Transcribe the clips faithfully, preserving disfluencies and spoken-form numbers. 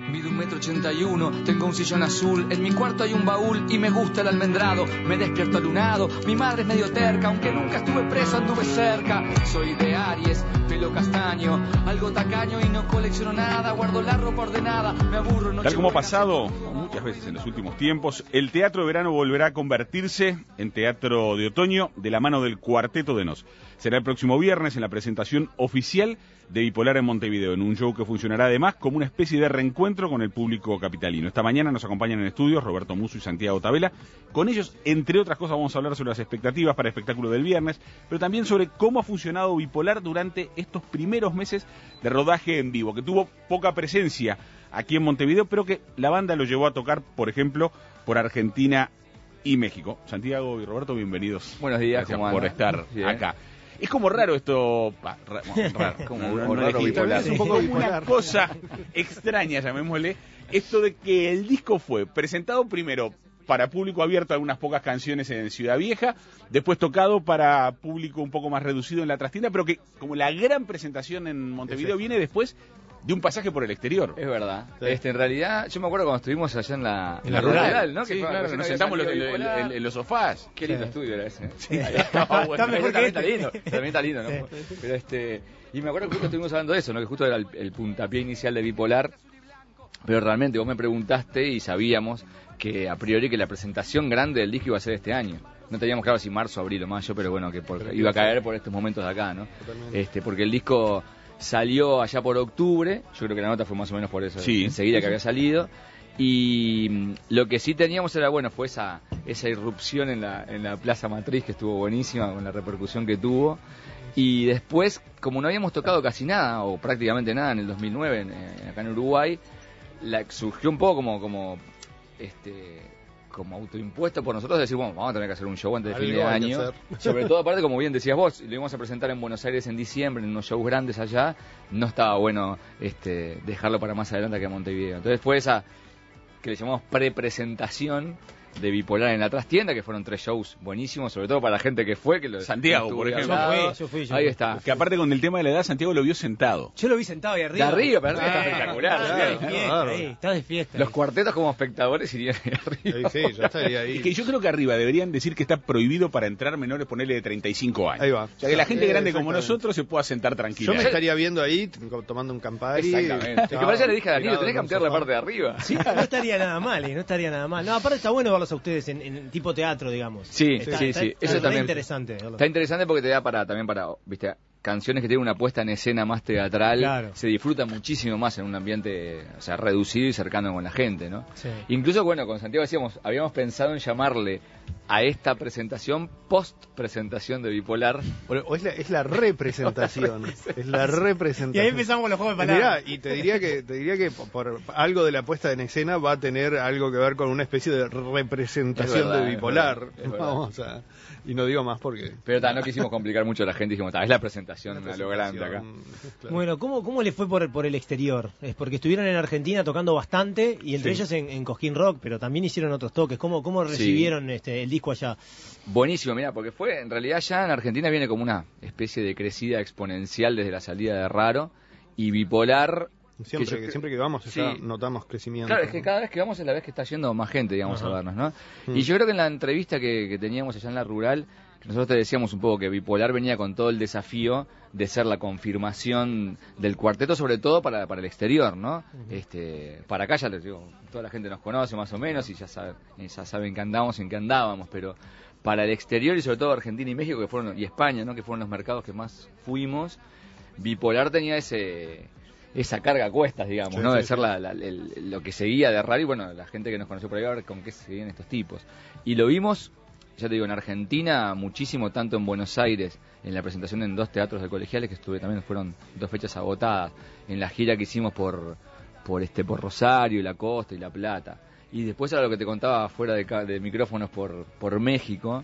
Mido un metro ochenta y uno, tengo un sillón azul, en mi cuarto hay un baúl y me gusta el almendrado. Me despierto alunado, mi madre es medio terca, aunque nunca estuve preso anduve cerca. Soy de Aries, pelo castaño, algo tacaño y no colecciono nada, guardo la ropa ordenada, me aburro. No Tal como ha pasado muchas veces en los últimos tiempos, el teatro de verano volverá a convertirse en teatro de otoño de la mano del Cuarteto de Nos. Será el próximo viernes en la presentación oficial de Bipolar en Montevideo, en un show que funcionará además como una especie de reencuentro con el público capitalino. Esta mañana nos acompañan en estudios Roberto Musso y Santiago Tabela. Con ellos, entre otras cosas, vamos a hablar sobre las expectativas para el espectáculo del viernes, pero también sobre cómo ha funcionado Bipolar durante estos primeros meses de rodaje en vivo, que tuvo poca presencia aquí en Montevideo, pero que la banda lo llevó a tocar, por ejemplo, por Argentina y México. Santiago y Roberto, bienvenidos. Buenos días, gracias por estar Bien. acá. Es como raro esto, pa, ra, raro, como no, no raro bipolar. Es un poco bipolar. Una cosa extraña, llamémosle, esto de que el disco fue presentado primero para público abierto, algunas pocas canciones en Ciudad Vieja, después tocado para público un poco más reducido en la trastienda, pero que como la gran presentación en Montevideo viene después de un pasaje por el exterior. Es verdad. Sí. Este, en realidad, yo me acuerdo cuando estuvimos allá en la, en la, la rural, rural, ¿no? Sí, que claro, nos sentamos en, en, en, en los sofás. Qué lindo sí. estudio era ese. Sí. No, bueno, está mejor que está lindo. También está lindo, ¿no? Sí. Pero este, y me acuerdo que justo estuvimos hablando de eso, ¿no? Que justo era el, el puntapié inicial de Bipolar. Pero realmente vos me preguntaste y sabíamos que a priori que la presentación grande del disco iba a ser este año. No teníamos claro si marzo, abril o mayo, pero bueno, que por, iba a caer por estos momentos de acá, ¿no? Totalmente. Este, porque el disco salió allá por octubre, yo creo que la nota fue más o menos por eso, sí, enseguida sí, que había salido, y lo que sí teníamos era, bueno, fue esa esa irrupción en la, en la Plaza Matriz, que estuvo buenísima con la repercusión que tuvo, y después, como no habíamos tocado casi nada, o prácticamente nada en el dos mil nueve, en, en, acá en Uruguay, la, surgió un poco como, como este... como autoimpuesto por nosotros, decir, bueno, vamos a tener que hacer un show antes de fin de año, sobre todo aparte, como bien decías vos, lo íbamos a presentar en Buenos Aires en diciembre, en unos shows grandes allá, no estaba bueno este dejarlo para más adelante que en Montevideo. Entonces fue esa que le llamamos pre-presentación de Bipolar en la trastienda, que fueron tres shows buenísimos, sobre todo para la gente que fue, que lo Santiago, por ejemplo. Yo fui, yo fui, yo Ahí fui. está. Que aparte con el tema de la edad, Santiago lo vio sentado. Yo lo vi sentado ahí arriba. De arriba, pero ah, está espectacular. Está de fiesta, ahí, está de fiesta. Los cuartetos como espectadores irían ahí arriba. Sí, sí, yo estaría ahí. Es que yo creo que arriba deberían decir que está prohibido para entrar menores, ponerle de treinta y cinco años. Ahí va. O sea, que la gente Eh, grande como nosotros se pueda sentar tranquila. Yo me estaría viendo ahí, tomando un Campari. Exactamente. Es que para allá le dije a Danilo, tenés que ampliar la parte de arriba. Sí, no estaría nada mal, ¿eh? No estaría nada mal. No, aparte está bueno verlos a ustedes en, en tipo teatro, digamos. Sí, está, sí, está, sí. Está, Eso está también. interesante. Está interesante porque te da para también para, viste, canciones que tienen una puesta en escena más teatral, claro. Se disfruta muchísimo más en un ambiente, o sea, reducido y cercano con la gente, ¿no? Sí. Incluso, bueno, con Santiago decíamos, habíamos pensado en llamarle a esta presentación post-presentación de Bipolar. Bueno, o es la, es la representación. Es la representación. Y ahí empezamos con los juegos de palabras. Mirá, y te diría que te diría que por, por algo de la puesta en escena va a tener algo que ver con una especie de representación verdad, de Bipolar. es verdad, es verdad. Vamos a, y no digo más porque... Pero ta, no quisimos complicar mucho a la gente, dijimos, ta, es la presentación, a lo grande acá. Claro. Bueno, ¿cómo, ¿cómo le fue por, por el exterior? Es porque estuvieron en Argentina tocando bastante, y entre Sí. ellos en, en Cosquín Rock, pero también hicieron otros toques. ¿Cómo, cómo recibieron sí. este, el disco allá? Buenísimo, mira, porque fue, en realidad ya en Argentina viene como una especie de crecida exponencial desde la salida de Raro, y Bipolar... Siempre que, yo, que siempre que vamos ya sí. notamos crecimiento. Claro, es que cada vez que vamos es la vez que está yendo más gente, digamos, Ajá. a vernos, ¿no? Mm. Y yo creo que en la entrevista que, que teníamos allá en la rural, nosotros te decíamos un poco que Bipolar venía con todo el desafío de ser la confirmación del cuarteto, sobre todo para, para el exterior, ¿no? Uh-huh. Este, para acá ya les digo, toda la gente nos conoce más o menos y ya saben, ya saben que andamos y en qué andábamos, pero para el exterior y sobre todo Argentina y México que fueron y España, ¿no? Que fueron los mercados que más fuimos, Bipolar tenía ese esa carga a cuestas, digamos, sí, ¿no? Sí, de ser sí. la, la, el, lo que seguía de Raro y bueno, la gente que nos conoció por ahí a ver con qué seguían estos tipos. Y lo vimos, ya te digo, en Argentina muchísimo, tanto en Buenos Aires, en la presentación en dos teatros de colegiales que estuve también, fueron dos fechas agotadas, en la gira que hicimos por por este por Rosario, La Costa y La Plata. Y después era lo que te contaba fuera de, de micrófonos por por México,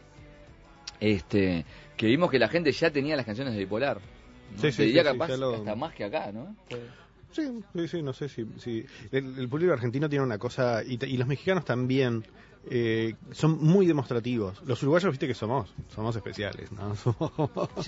este que vimos que la gente ya tenía las canciones de Bipolar. ¿no? Sí, Te sí, diría sí, capaz sí, lo... hasta más que acá, ¿no? Pues... Sí, sí, sí, no sé si... si el, el público argentino tiene una cosa, y, y los mexicanos también, eh, son muy demostrativos. Los uruguayos, viste que somos, somos especiales, ¿no? Somos... Sí.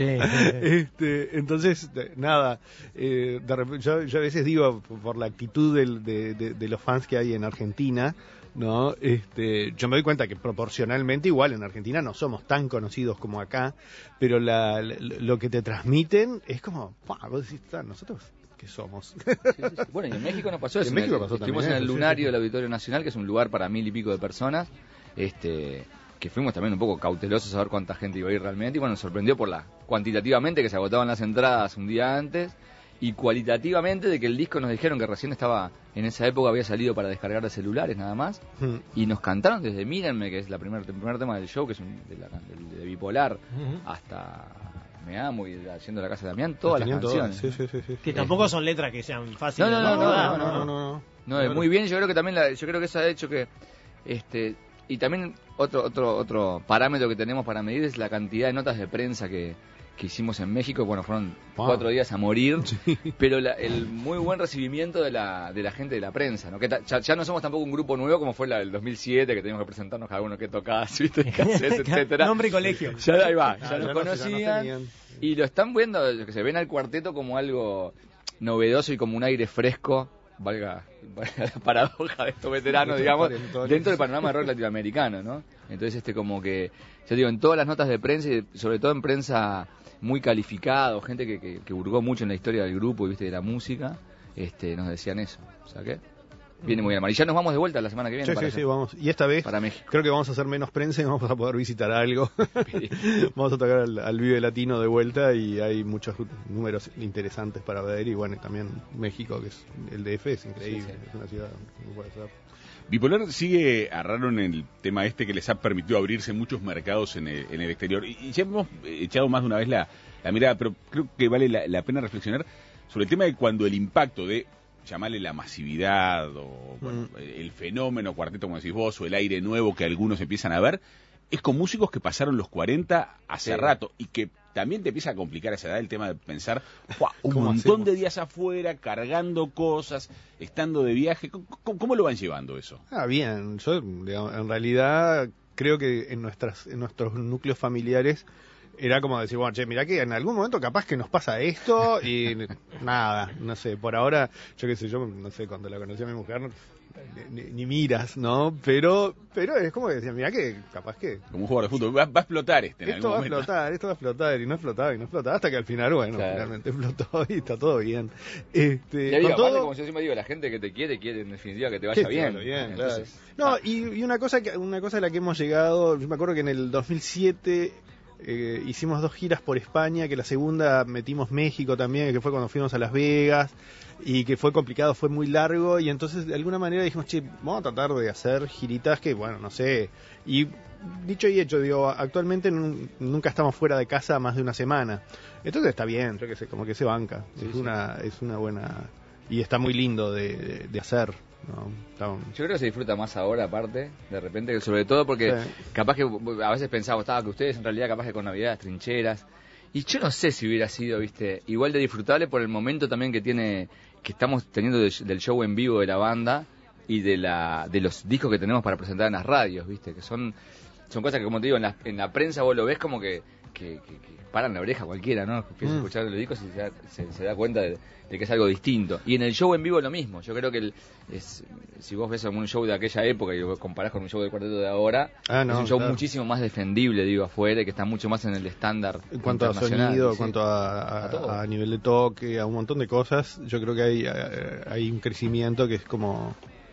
este, entonces, de, nada, eh, de repente, yo, yo a veces digo, por la actitud del, de, de, de los fans que hay en Argentina, ¿no? Este, yo me doy cuenta que proporcionalmente igual en Argentina no somos tan conocidos como acá, pero la, la, lo que te transmiten es como, ¡pah! Vos decís, nosotros... que somos. Sí, sí, sí. Bueno, y en México nos pasó eso. En México pasó Estuvimos también, en el sí, Lunario sí. del Auditorio Nacional, que es un lugar para mil y pico de personas, este, que fuimos también un poco cautelosos a ver cuánta gente iba a ir realmente, y bueno, nos sorprendió por la cuantitativamente que se agotaban las entradas un día antes, y cualitativamente de que el disco nos dijeron que recién estaba, en esa época había salido para descargar de celulares nada más, Hmm. y nos cantaron desde Mírenme, que es la primer, el primer tema del show, que es un, de, la, de, de Bipolar, Ujú. hasta Me Amo y Haciendo la Casa de Damián, todas las Tenían canciones. todas, sí, sí, sí, sí. Que tampoco son letras que sean fáciles. No, no, no, ¿verdad? no, no, no, no. No, es muy bien, yo creo que también la, yo creo que eso ha hecho que este y también otro otro otro parámetro que tenemos para medir es la cantidad de notas de prensa que, que hicimos en México. Bueno, fueron Wow. cuatro días a morir, Sí. pero la, el muy buen recibimiento de la de la gente de la prensa, ¿no? Que ta, ya, ya no somos tampoco un grupo nuevo como fue la del dos mil siete, que teníamos que presentarnos cada uno que tocás, ¿viste? Cassettes, etcétera. Nombre y colegio. Ya ahí va, ya Ah, nos ya no- ya no conocían tenían. y lo están viendo, yo que se ven al cuarteto como algo novedoso y como un aire fresco, valga, valga la paradoja de estos veteranos, De estos digamos, cuarentones. dentro del panorama de rock latinoamericano, ¿no? Entonces, este como que, yo digo, en todas las notas de prensa, y sobre todo en prensa muy calificada, o gente que, que, que hurgó mucho en la historia del grupo y viste de la música, este nos decían eso. O sea que viene muy bien. Y ya nos vamos de vuelta la semana que viene Sí, para, sí, sí, vamos. Y esta vez para México. creo que vamos a hacer menos prensa y vamos a poder visitar algo. Vamos a tocar al, al Vive Latino de vuelta y hay muchos números interesantes para ver. Y bueno, también México, que es el D F, es increíble. Sí, sí. Es una ciudad que no puede ser. Bipolar sigue a raro en el tema este que les ha permitido abrirse muchos mercados en el, en el exterior. Y, y ya hemos echado más de una vez la, la mirada, pero creo que vale la, la pena reflexionar sobre el tema de cuando el impacto de, llamarle la masividad o bueno, Mm. el fenómeno cuarteto, como decís vos, o el aire nuevo que algunos empiezan a ver, es con músicos que pasaron los cuarenta hace Sí. rato y que también te empieza a complicar a esa edad el tema de pensar, ¡guau! Un ¿Cómo montón hacemos? de días afuera, cargando cosas, estando de viaje. ¿Cómo, cómo- cómo lo van llevando eso? Ah, bien. Yo, digamos, en realidad, creo que en, nuestras, en nuestros núcleos familiares era como decir, bueno, che, mirá que en algún momento capaz que nos pasa esto y nada, no sé, por ahora, yo qué sé, yo no sé, cuando la conocí a mi mujer, ni, ni- ni miras, ¿no? Pero pero es como que decía, mirá que capaz que Como un jugador de fútbol, va, va a explotar este en esto algún va a momento. explotar, esto va a explotar, y no explotaba, y no explotaba, hasta que al final, bueno, Claro. finalmente explotó y está todo bien. Este, Y ahí, con aparte, todo- como yo siempre digo, la gente que te quiere, quiere en definitiva que te Que vaya te bien. vaya bien, Entonces, claro. No, ah, y, y una cosa que una cosa a la que hemos llegado, yo me acuerdo que en el dos mil siete eh, hicimos dos giras por España, que la segunda metimos México también, que fue cuando fuimos a Las Vegas, y que fue complicado, fue muy largo, y entonces de alguna manera dijimos, che, vamos a tratar de hacer giritas que, bueno, no sé, y dicho y hecho, digo, actualmente nun- nunca estamos fuera de casa más de una semana, entonces está bien, yo que sé, como que se banca, Sí, es sí. una es una buena, y está muy lindo de, de- de hacer, ¿no? Está un- yo creo que se disfruta más ahora, aparte, de repente, sobre todo porque Sí. capaz que a veces pensaba, estaba que ustedes en realidad capaz que con Navidad, trincheras, y yo no sé si hubiera sido, viste, igual de disfrutable por el momento también que tiene, que estamos teniendo de- del show en vivo de la banda y de la de los discos que tenemos para presentar en las radios, viste, que son son cosas que, como te digo, en la, en la prensa vos lo ves como que, que, que- que paran la oreja cualquiera, ¿no? Empieza a Mm. escuchar los discos y se da, se, se da cuenta de, de que es algo distinto. Y en el show en vivo lo mismo. Yo creo que el, es, si vos ves un show de aquella época y lo comparás con un show del cuarteto de ahora, Ah, no, es un show claro. muchísimo más defendible, digo, afuera, y que está mucho más en el estándar En cuanto a internacional, sonido, en ¿sí? cuanto a, a- A todo. a nivel de toque, a un montón de cosas, yo creo que hay, eh, hay un crecimiento que es como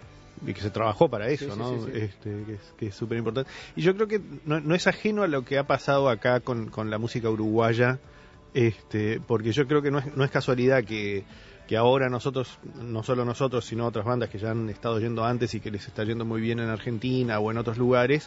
y que se trabajó para eso, Sí, sí, ¿no? sí, sí. Este, que es que es súper importante. Y yo creo que no, no es ajeno a lo que ha pasado acá con, con la música uruguaya, este, porque yo creo que no es, no es casualidad que, que ahora nosotros, no solo nosotros, sino otras bandas que ya han estado yendo antes y que les está yendo muy bien en Argentina o en otros lugares,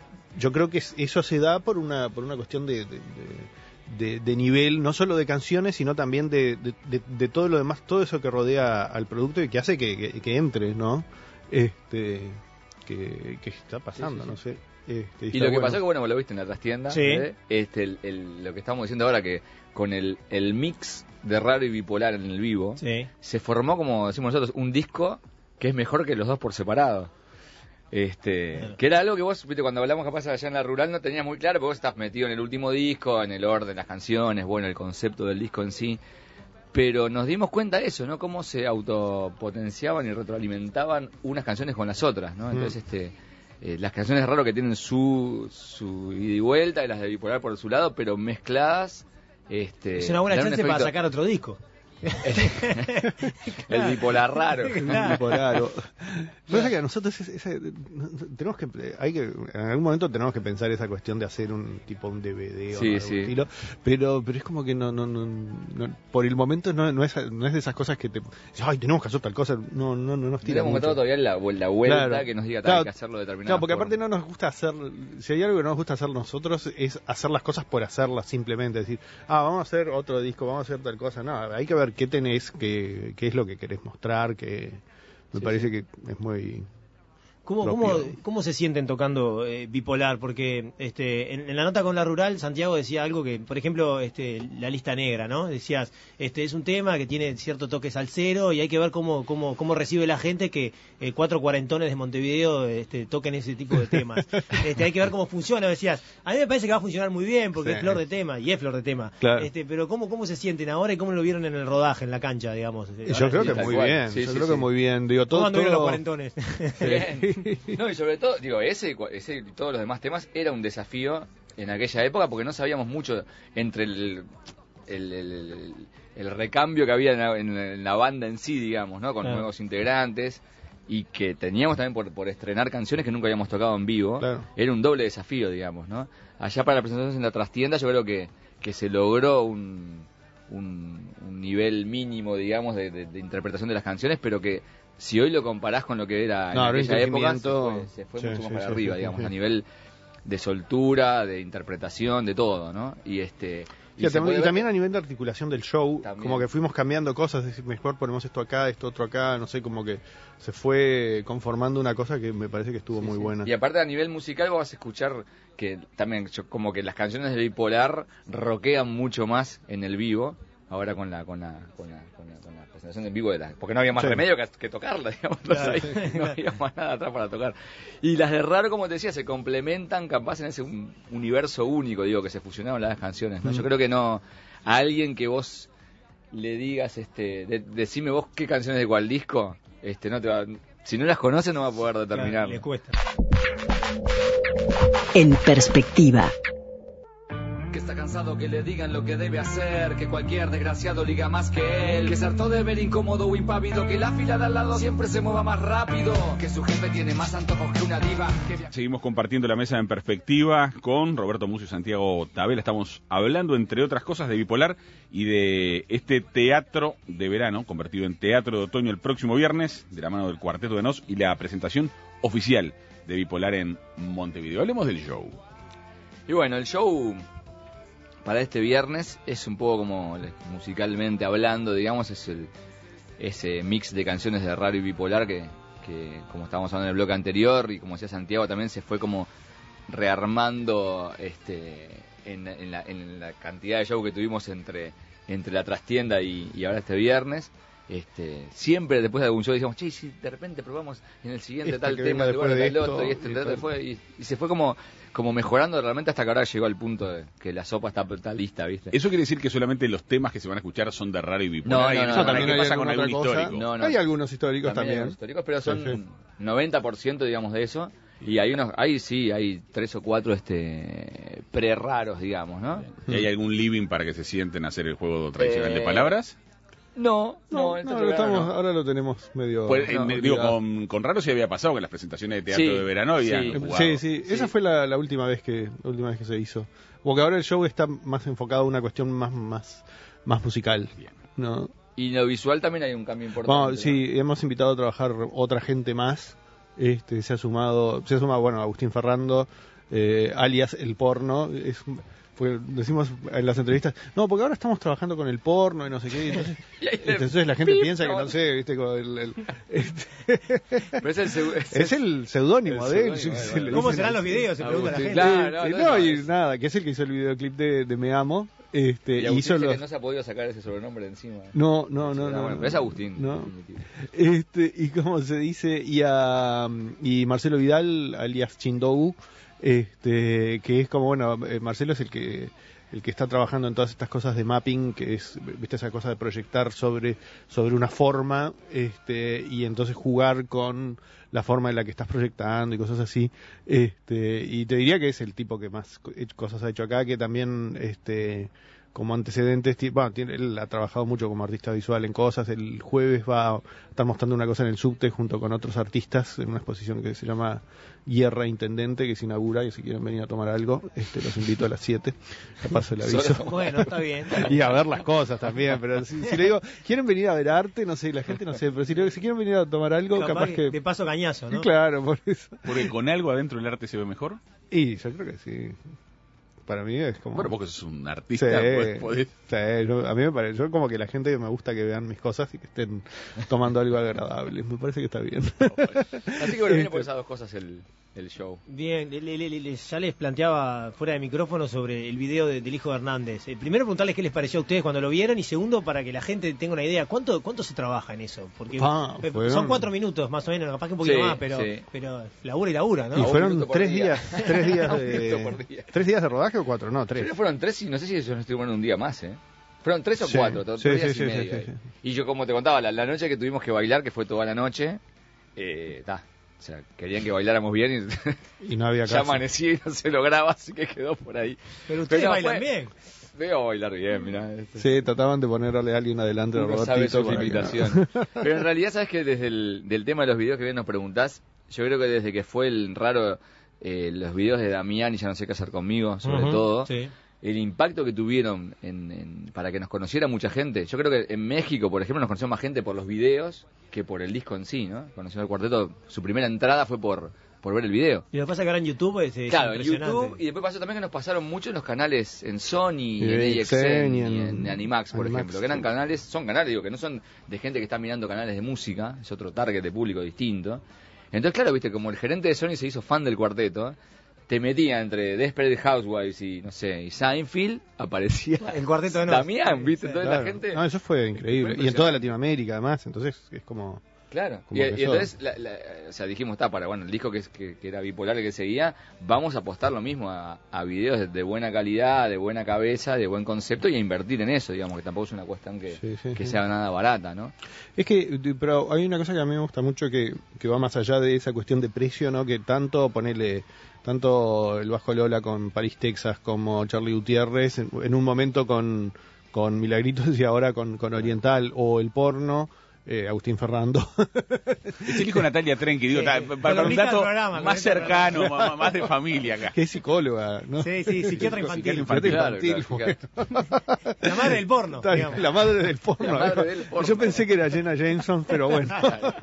yo creo que es- eso se da por una por una cuestión de, de, de- de- de nivel, no solo de canciones, sino también de, de- de- de todo lo demás, todo eso que rodea al producto y que hace que, que, que entre, ¿no? Este, que, que está pasando, Sí, sí, no sí. sé. Este, y lo que bueno. pasó que, bueno, vos lo viste en la trastienda, sí. ¿eh? este, el, el, lo que estamos diciendo ahora, que con el, el mix de raro y bipolar en el vivo, sí. se formó, como decimos nosotros, un disco que es mejor que los dos por separado. Este, bueno. Que era algo que vos, viste, cuando hablamos capaz allá en la rural no tenías muy claro, porque vos estás metido en el último disco, en el orden, las canciones, bueno, el concepto del disco en sí. Pero nos dimos cuenta de eso, ¿no? Cómo se autopotenciaban y retroalimentaban unas canciones con las otras, ¿no? Entonces, mm. este... Eh, las canciones de Raro que tienen su, su ida y vuelta y las de Bipolar por su lado, pero mezcladas. Este, es una buena chance efecto... para sacar otro disco. el, el bipolar raro. El bipolar. No es que a nosotros es, es, tenemos que, hay que, en algún momento tenemos que pensar esa cuestión de hacer un tipo un D V D o sí, algún sí. estilo, pero pero es como que no no no, no por el momento no, no es no es de esas cosas que te ay tenemos que hacer tal cosa, no no no nos tira mucho. Tenemos todavía la, la vuelta claro. que nos diga claro, hay que hacerlo de determinada Claro, porque forma. aparte no nos gusta hacer, si hay algo que no nos gusta hacer nosotros es hacer las cosas por hacerlas simplemente, decir, ah, vamos a hacer otro disco, vamos a hacer tal cosa, no, hay que ver qué tenés, qué, qué es lo que querés mostrar, que me sí, parece sí. que es muy... ¿Cómo, cómo, ¿Cómo se sienten tocando eh, Bipolar? Porque este, en, en la nota con la rural, Santiago decía algo que, por ejemplo, este, la lista negra, ¿no? Decías, este es un tema que tiene cierto toque salsero y hay que ver cómo cómo, cómo recibe la gente que eh, cuatro cuarentones de Montevideo este, toquen ese tipo de temas. este, hay que ver cómo funciona, decías. A mí me parece que va a funcionar muy bien porque sí. es flor de tema, y es flor de tema. Claro. Este, pero ¿cómo, ¿cómo se sienten ahora y cómo lo vieron en el rodaje, en la cancha, digamos? Yo ahora creo sí, que muy cual. bien, sí, yo sí, creo sí. que muy bien. Digo, todo, ¿Cómo anduvieron todo... los cuarentones? Bien. No, y sobre todo, digo, ese, ese y todos los demás temas era un desafío en aquella época porque no sabíamos mucho entre el, el, el, el, el recambio que había en la, en la banda en sí, digamos, ¿no? Con claro. nuevos integrantes y que teníamos también por, por estrenar canciones que nunca habíamos tocado en vivo. Claro. Era un doble desafío, digamos, ¿no? Allá para las presentaciones en la trastienda yo creo que, que se logró un, un, un nivel mínimo, digamos, de, de, de interpretación de las canciones, pero que si hoy lo comparás con lo que era no, en aquella época, se fue, se fue sí, mucho sí, más para sí, arriba, sí, digamos, sí. a nivel de soltura, de interpretación, de todo, ¿no? Y este... Y, sí, y también a nivel de articulación del show, también. Como que fuimos cambiando cosas, decir, mejor ponemos esto acá, esto otro acá, no sé, como que se fue conformando una cosa que me parece que estuvo sí, muy sí. buena. Y aparte a nivel musical vos vas a escuchar que también yo, como que las canciones de Bipolar rockean mucho más en el vivo, ahora con la con la con la, con la, con la presentación en vivo de la, porque no había más sí. remedio que, que tocarla, digamos, claro, ahí, sí. no había más nada atrás para tocar. Y las de Raro, como te decía, se complementan capaz en ese un, universo único, digo, que se fusionaron las canciones, ¿no? Mm. Yo creo que no a alguien que vos le digas, este, de, decime vos qué canciones de cuál disco, este, no te va, si no las conoces no va a poder determinar. Claro, le cuesta. En perspectiva. Que está cansado que le digan lo que debe hacer, que cualquier desgraciado liga más que él, que se hartó de ver incómodo o impávido, que la fila de al lado siempre se mueva más rápido, que su jefe tiene más antojos que una diva. Que... Seguimos compartiendo la mesa en perspectiva con Roberto Mucio y Santiago Tabela. Estamos hablando, entre otras cosas, de Bipolar y de este teatro de verano, convertido en teatro de otoño el próximo viernes, de la mano del Cuarteto de Nos, y la presentación oficial de Bipolar en Montevideo. Hablemos del show. Y bueno, el show... para este viernes es un poco como musicalmente hablando, digamos, es el ese mix de canciones de Raro y Bipolar que, que como estábamos hablando en el bloque anterior y como decía Santiago también se fue como rearmando este en, en, la, en la cantidad de show que tuvimos entre entre la trastienda y, y ahora este viernes. Este, siempre después de algún show decíamos, che, si de repente probamos en el siguiente este tal tema, de tal esto, otro, y este y, tal, fue, y, y se fue como, como mejorando realmente hasta que ahora llegó al punto de que la sopa está, está lista, ¿viste? ¿Eso quiere decir que solamente los temas que se van a escuchar son de Raro y Bipolar? No, no, no, no, no, también ¿qué hay pasa con algún histórico? No, no. Hay algunos históricos también. también. Históricos, pero son sí, sí. noventa por ciento, digamos, de eso. Y hay unos, hay sí, hay tres o cuatro este pre-raros, digamos, ¿no? ¿Y hay algún living para que se sienten a hacer el juego tradicional eh... de palabras? No, no, no, no, lo estamos, no, ahora lo tenemos medio... Pues, no, eh, digo, con, con Raro sí había pasado que las presentaciones de teatro sí, de verano habían sí, jugado. Sí, sí, sí, esa fue la, la última vez que la última vez que se hizo. Porque ahora el show está más enfocado a una cuestión más más más musical. Bien. ¿No? Y en lo visual también hay un cambio importante. Bueno, ¿no? sí, hemos invitado a trabajar otra gente más. Este, se ha sumado, se ha sumado, bueno, Agustín Ferrando, eh, alias El Porno, es porque decimos en las entrevistas, no, porque ahora estamos trabajando con el porno y no sé qué, y entonces, entonces la gente piensa que no sé, viste, con el, el este, pero es el, seu- es es el seudónimo de él. seudónimo, se le ¿Cómo dice serán así. los videos? Se pregunta la Agustín, gente. claro. Eh, no, no, no, y es- nada, que es el que hizo el videoclip de, de Me Amo, este, Y Agustín hizo dice los... que no se ha podido sacar ese sobrenombre de encima. No, no, no, Ah, no. bueno, pero es Agustín. No. definitivo. Este, y como se dice, y a y Marcelo Vidal, alias Chindogu, este, que es como, bueno, eh, Marcelo es el que el que está trabajando en todas estas cosas de mapping, que es, viste, esa cosa de proyectar sobre, sobre una forma, este, y entonces jugar con la forma en la que estás proyectando y cosas así, este, y te diría que es el tipo que más co- cosas ha hecho acá, que también, este, como antecedentes, ti- bueno, tiene, él ha trabajado mucho como artista visual en cosas. El jueves va a estar mostrando una cosa en el subte junto con otros artistas en una exposición que se llama Guerra Intendente, que se inaugura, y si quieren venir a tomar algo, este, los invito a las siete. Ya paso el aviso. Bueno, está bien. Y a ver las cosas también, pero si, si le digo, ¿quieren venir a ver arte? No sé, la gente no sé, pero si, le digo, si quieren venir a tomar algo, Capaz capaz, que que... de paso cañazo, ¿no? Claro, por eso. Porque con algo adentro el arte se ve mejor. Y yo creo que sí. Para mí es como... Bueno, vos que sos un Sí, artista, pues, podés- sí, yo- a mí me parece, yo como que la gente me gusta que vean mis cosas y que estén tomando algo agradable, me parece que está bien. Así que bueno, viene por Este. esas dos cosas el, el show. Bien, le- le- le- le- ya les planteaba fuera de micrófono sobre el video de- del hijo de Hernández. Eh, primero preguntarles qué les pareció a ustedes cuando lo vieron y segundo para que la gente tenga una idea, ¿cuánto cuánto se trabaja en eso? Porque Ah, eh, fueron- son cuatro minutos más o menos, capaz que un poquito Sí, más, pero sí. pero labura y labura, ¿no? Y un fueron minuto por tres día. días, tres días Un minuto por de, día. tres días de rodaje o cuatro, no, tres. Creo que fueron tres y no sé si ellos no estuvieron un día más, ¿eh? Fueron tres o Sí, cuatro, tres sí, días sí, y sí, medio. sí, sí, ahí. sí. Y yo, como te contaba, la, la noche que tuvimos que bailar, que fue toda la noche, eh, ta, o sea, querían que bailáramos bien y Y no había ya caso. amanecí y no se lograba, así que quedó por ahí. Pero ustedes Pero bailan fue- bien. Veo bailar bien, mirá. este. Sí, trataban de ponerle a alguien adelante al Uno sabe Robertito su para que no- limitación. Pero en realidad, sabes que desde el del tema de los videos que bien nos preguntás, yo creo que desde que fue el raro, eh, los videos de Damián y Ya no sé qué hacer conmigo, sobre Ujú, todo, sí. el impacto que tuvieron en, en- para que nos conociera mucha gente. Yo creo que en México, por ejemplo, nos conoció más gente por los videos que por el disco en sí, ¿no? Conoció al cuarteto, su primera entrada fue por, por ver el video. Y lo que pasa es que ahora en YouTube es, es Claro, en impresionante. YouTube, y después pasó también que nos pasaron mucho en los canales en Sony, y en Y A X N, y y en en Animax, por Animax, ejemplo, que eran sí. canales, son canales, digo, que no son de gente que está mirando canales de música, es otro target de público distinto. Entonces, claro, viste, como el gerente de Sony se hizo fan del cuarteto, te metía entre Desperate Housewives y, no sé, y Seinfeld, aparecía El cuarteto de Nos. Damián, viste, Sí, entonces Claro. la gente... No, eso fue increíble. Fue y en toda Latinoamérica, además, entonces es como... Claro, Como y, que y eso- entonces, la, la- o sea, dijimos, está, para, bueno, el disco que, es- que, que era bipolar, el que seguía, vamos a apostar lo mismo a, a videos de, de buena calidad, de buena cabeza, de buen concepto y a invertir en eso, digamos, que tampoco es una cuestión que, Sí, sí, que sí. sea nada barata, ¿no? Es que, pero hay una cosa que a mí me gusta mucho que, que va más allá de esa cuestión de precio, ¿no? Que tanto ponerle, tanto el Bajo Lola con París, Texas, como Charlie Gutiérrez, en, en un momento con, con Milagritos y ahora con, con Oriental, o el porno, eh, Agustín Ferrando. Es el hijo de Natalia Trenqui, digo, Sí, ta- sí. pa- para un Columnista dato del programa, más columnista del cercano, ma- más de familia acá. que es psicóloga, ¿no? Sí, sí, psiquiatra infantil. Psiquiatra Psiquiatra infantil, Claro, claro, bueno. La madre del porno, Está bien, digamos. la madre del porno. La madre del porno. Yo pensé que era Jenna Jameson, pero bueno.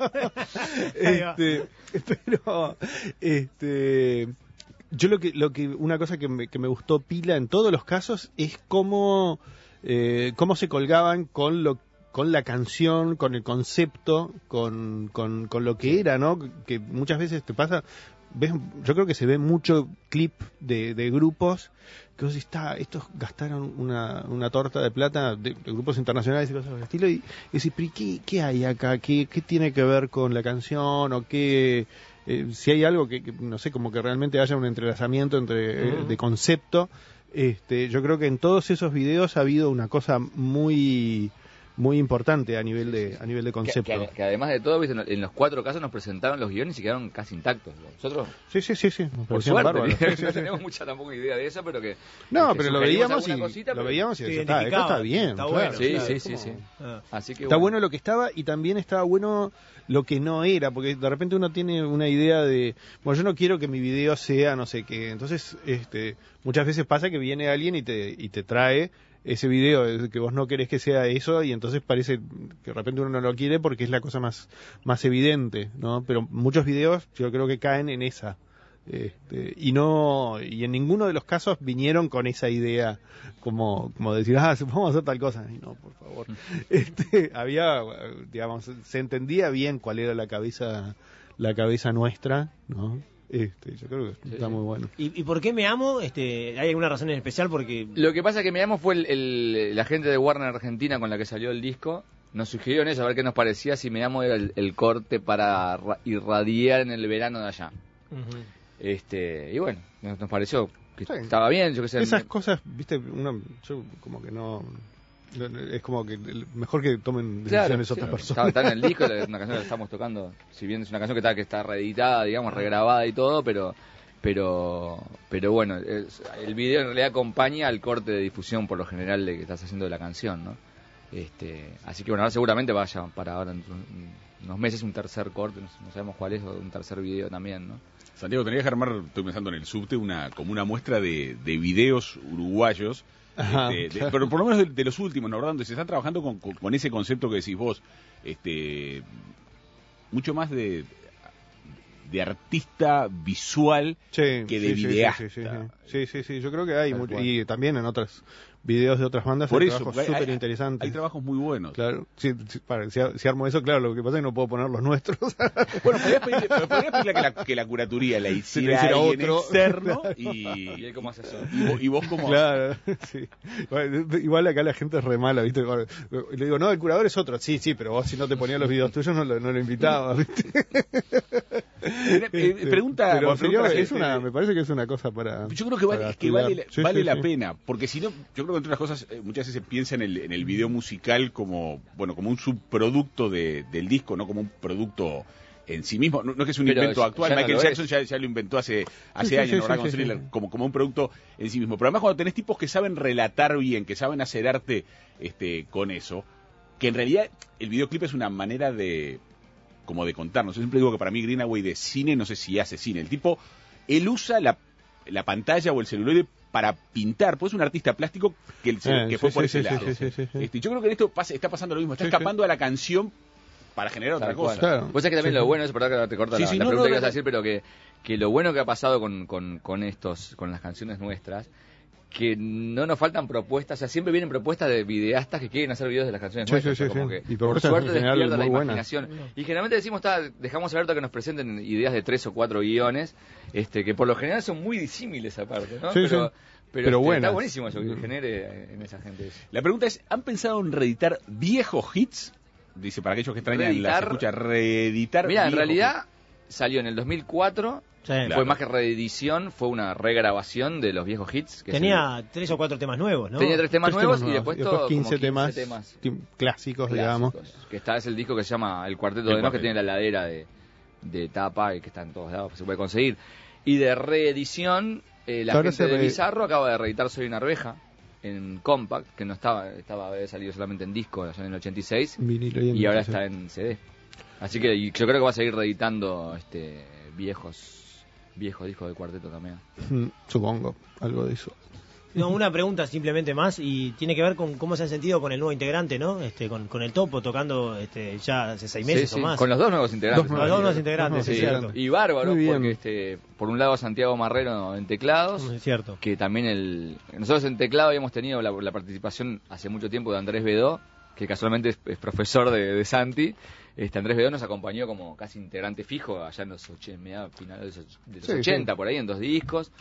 Ahí va. este, pero este yo lo que lo que una cosa que me, que me gustó pila en todos los casos es cómo eh, cómo se colgaban con lo con la canción, con el concepto, con, con, con lo que era, ¿no? Que muchas veces te pasa, ves, yo creo que se ve mucho clip de, de grupos que vos decís, está, estos gastaron una, una torta de plata de, de grupos internacionales y cosas del estilo, y, y decís, pero ¿y qué, qué hay acá? ¿Qué, ¿Qué tiene que ver con la canción? ¿O qué? Eh, si hay algo que, que, no sé, como que realmente haya un entrelazamiento entre, eh, de concepto. Este, yo creo que en todos esos videos ha habido una cosa muy muy importante a nivel de a nivel de Que, concepto. que- que además de todo, viste, en en los cuatro casos nos presentaron los guiones y quedaron casi intactos. Nosotros, Sí, sí, sí, sí. me por parecían suerte, bárbaros. ¿viste? Sí, sí, no sí. tenemos mucha tampoco idea de eso, pero que... No, que pero lo sugerimos veíamos y alguna cosita, lo pero- veíamos y Se decía, está, esto identificaba. está bien. Está claro, bueno, Sí, claro, sí, es sí, como- sí. Ah. Así que Está bueno lo que estaba y también estaba bueno lo que no era, porque de repente uno tiene una idea de, bueno, yo no quiero que mi video sea no sé qué, entonces este muchas veces pasa que viene alguien y te y te trae ese video que vos no querés que sea eso y entonces parece que de repente uno no lo quiere porque es la cosa más más evidente, ¿no? Pero muchos videos yo creo que caen en esa Este, y no y en ninguno de los casos vinieron con esa idea como como decir, ah, vamos a hacer tal cosa. Y no, por favor. Este, había, digamos, se entendía bien cuál era la cabeza la cabeza nuestra, ¿no? Este, yo creo que sí, está muy bueno. ¿Y, ¿Y por qué Me Amo? Este, ¿hay alguna razón en especial? Porque lo que pasa es que Me Amo fue el, el, la gente de Warner Argentina con la que salió el disco. Nos sugirieron eso, a ver qué nos parecía si Me Amo era el, el corte para irradiar en el verano de allá. Uh-huh. Este, y bueno, nos, nos pareció que sí, estaba bien, yo que sé. Esas cosas, viste, uno, yo como que no, es como que mejor que tomen decisiones claro, otras sí, personas. Está, está en el disco, es una canción que estamos tocando, si bien es una canción que está que está reeditada, digamos, regrabada y todo, pero pero pero bueno, es, el video en realidad acompaña al corte de difusión por lo general de que estás haciendo de la canción, ¿no? Este, así que bueno, ahora seguramente vaya para ahora en unos meses un tercer corte, no, no sabemos cuál es, o un tercer video también, ¿no? Santiago, tendrías que armar, estoy pensando en el subte, una como una muestra de, de videos uruguayos, Ajá, este, claro. de, pero por lo menos de, de los últimos, ¿no? ¿Verdad? Donde se están trabajando con, con, con ese concepto que decís vos, este, mucho más de, de artista visual sí, que de sí, videasta. Sí sí sí, sí, sí, sí, sí, yo creo que hay, mucho, y también en otros videos de otras bandas por hay eso, trabajos súper interesantes. Hay trabajos muy buenos. Claro, sí, sí, para, si, si armo eso, claro, lo que pasa es que no puedo poner los nuestros. Bueno, podrías pedirle, podrías pedirle que, la, que la curatoría la hiciera, hiciera alguien otro externo y, y él como asesor. Y vos, y vos como... Claro, sí. Bueno, igual acá la gente es re mala, ¿viste? Y le digo, no, el curador es otro. Sí, sí, pero vos si no te ponías los videos tuyos no lo, no lo invitabas, ¿viste? Eh, eh, pregunta, pero bueno, sería, pregunta es una, me parece que es una cosa para... Yo creo que vale, es que vale, sí, vale sí, la sí. pena, porque si no, yo creo que entre otras cosas, eh, muchas veces se piensa en el, en el video musical como, bueno, como un subproducto de, del disco, no como un producto en sí mismo. No, no es que es un Pero invento actual, ya no Michael lo Jackson es. ya, ya lo inventó hace, hace Sí, sí, años, sí, ¿no? ¿Verdad? sí, Con sí, Thriller, sí. como, como un producto en sí mismo. Pero además cuando tenés tipos que saben relatar bien, que saben hacer arte este, con eso, que en realidad el videoclip es una manera de... como de contarnos. Yo siempre digo que para mí Greenaway de cine, no sé si hace cine. El tipo, él usa la, la pantalla o el celuloide para pintar, pues es un artista plástico que, el, Eh, que sí, fue por sí, ese sí, lado. sí, sí, sí, sí. Este, yo creo que en esto pasa, está pasando lo mismo, está Sí, escapando sí. a la canción para generar otra Tal cual. cosa. Claro. Vos sabés que también Sí, lo sí. bueno, es verdad que te corta Sí, la, sí, la no, pregunta no, que ibas no. a decir, pero que, que lo bueno que ha pasado con, con, con estos, con las canciones nuestras, que no nos faltan propuestas, o sea, siempre vienen propuestas de videastas que quieren hacer videos de las canciones Sí, nuestras, sí, o sea, sí, como sí. que Y por propuestas suerte en general despierta la muy buenas. imaginación. Y generalmente decimos, está, dejamos abierto a que nos presenten ideas de tres o cuatro guiones, este, que por lo general son muy disímiles aparte, ¿no? Sí, pero, sí. pero, Pero este, buenas. está buenísimo eso que genere en esa gente eso. La pregunta es, ¿han pensado en reeditar viejos hits? Dice, para aquellos que extrañan Reeditar- las escuchas, reeditar Mira, en viejos realidad salió en el dos mil cuatro. Sí. Fue Claro. más que reedición, fue una regrabación de los viejos hits. Que tenía tres o cuatro temas nuevos, ¿no? Tenía tres temas Tres nuevos temas y después, nuevos. todo quince, como temas, temas tim- clásicos, digamos. clásicos. Que está es el disco que se llama El Cuarteto El de Nos, que Cuarteto. tiene la ladera de, de tapa y que está en todos lados, se puede conseguir. Y de reedición, eh, la Ahora gente se de re- Bizarro acaba de reeditar Soy una arveja en Compact, que no estaba, estaba había salido solamente en disco allá en el ochenta y seis, Vinilo y ahora sí. está en C D. Así que y yo creo que va a seguir reeditando este viejos viejos discos de cuarteto también. Mm, Supongo, algo de eso. No, una pregunta simplemente más y tiene que ver con cómo se han sentido con el nuevo integrante, ¿no? Este, con, con el Topo tocando este, ya hace seis meses Sí, sí, o más. con los dos nuevos integrantes. Dos Los dos nuevos integrantes, Dos es nuevos cierto. Y bárbaro, Muy bien. porque este, por un lado Santiago Marrero en teclados, Es cierto. que también el nosotros en teclado habíamos tenido la, la participación hace mucho tiempo de Andrés Bedó, que casualmente es, es profesor de, de Santi. Este Andrés Bedó nos acompañó como casi integrante fijo allá en los ochenta, finales de los, de los Sí, ochenta, sí. por ahí, en dos discos.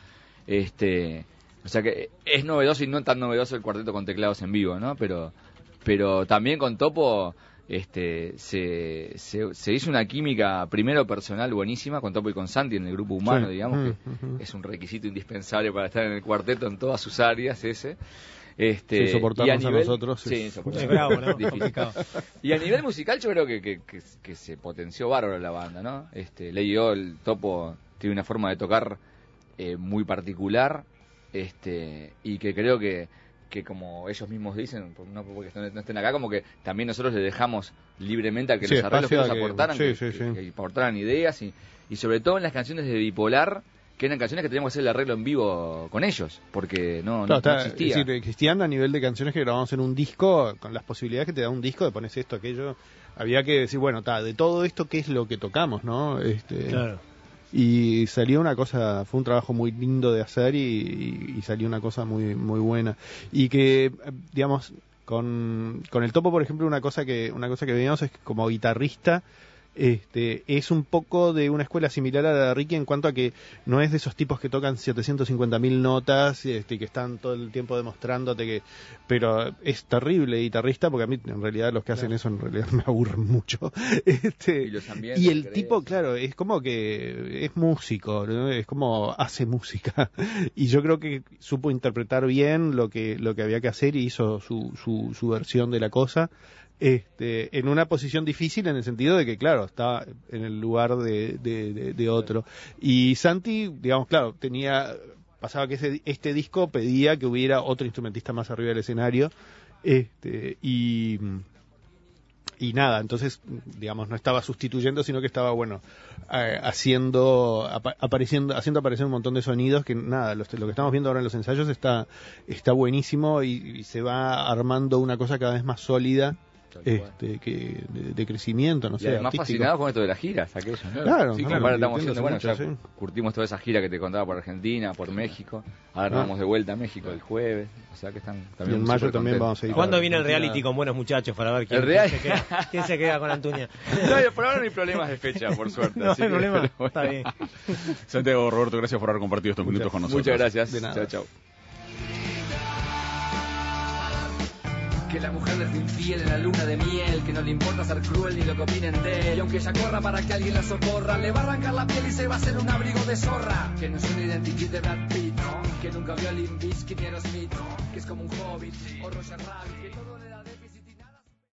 Este, o sea que es novedoso y no tan novedoso el cuarteto con teclados en vivo, ¿no? Pero, pero también con Topo este se, se, se hizo una química primero personal buenísima con Topo y con Santi en el grupo humano, Sí. digamos, que Mm, ujú. es un requisito indispensable para estar en el cuarteto en todas sus áreas ese. Este, Sí, soportarnos y a nosotros sí, es- soportarnos. Es bravo, ¿no? Difícil. Complicado. Y a nivel musical yo creo que, que, que, que se potenció bárbaro la banda, ¿no? Este, Ley Yo, el Topo, tiene una forma de tocar eh, muy particular, este, y que creo que, que como ellos mismos dicen, por- no porque no, no estén acá, como que también nosotros le dejamos libremente al que Sí, los arreglos que espacio nos a que- aportaran, sí, que, sí, que- sí. que aportaran ideas, y, y sobre todo en las canciones de Bipolar, que eran canciones que teníamos que hacer el arreglo en vivo con ellos, porque no, no, Claro, está- no existía. es decir, existían a nivel de canciones que grabamos en un disco, con las posibilidades que te da un disco de pones esto, aquello. Había que decir, bueno, ta, de todo esto, ¿qué es lo que tocamos, no? Este, Claro. y salió una cosa, fue un trabajo muy lindo de hacer y, y, y salió una cosa muy muy buena. Y que, digamos, con, con el Topo, por ejemplo, una cosa que una cosa que veíamos es que como guitarrista, Este, es un poco de una escuela similar a la de Ricky en cuanto a que no es de esos tipos que tocan setecientas cincuenta mil notas, este, que están todo el tiempo demostrándote que... Pero es terrible guitarrista, porque a mí en realidad los que hacen claro. eso en realidad me aburren mucho. Este, y, los ambientes, y el ¿crees? tipo, claro, es como que es músico, ¿no? Es como hace música. Y yo creo que supo interpretar bien lo que, lo que había que hacer y hizo su, su, su versión de la cosa. Este, en una posición difícil en el sentido de que, claro, estaba en el lugar de, de, de, de otro. Y Santi, digamos, claro, tenía, pasaba que ese, este disco pedía que hubiera otro instrumentista más arriba del escenario, este, y, y nada, entonces, digamos, no estaba sustituyendo, sino que estaba, bueno, eh, haciendo, apa, apareciendo, haciendo aparecer un montón de sonidos que, nada, lo, lo que estamos viendo ahora en los ensayos está, está buenísimo y, y se va armando una cosa cada vez más sólida. Este, que de, de crecimiento, no y sé, además fascinados con esto de las giras, aquellos, ¿no? Claro, sí, claro, ahora estamos haciendo, bueno, mucho, ya sí. curtimos toda esa gira que te contaba por Argentina, por México, ahora nos vamos de vuelta a México el jueves, o sea que están también y en mayo también vamos a ir. ¿Cuándo viene el reality con buenos muchachos para ver quién, quién, se, queda, quién se queda con Antuña? No, por ahora no hay problemas de fecha, por suerte. No hay problema, que, bueno. Está bien. Santiago, Roberto, gracias por haber compartido estos minutos con nosotros. Muchas gracias. De nada. Chao, chao. Que la mujer les infiel en la luna de miel, que no le importa ser cruel ni lo que opinen de él. Y aunque ella corra para que alguien la socorra, le va a arrancar la piel y se va a hacer un abrigo de zorra. Que no es una identidad de Brad Pitt, ¿no? Que nunca vio a Limp Bizkit ni Aerosmith, ¿no? Que es como un hobbit o Roger Rabbit, que todo le da déficit.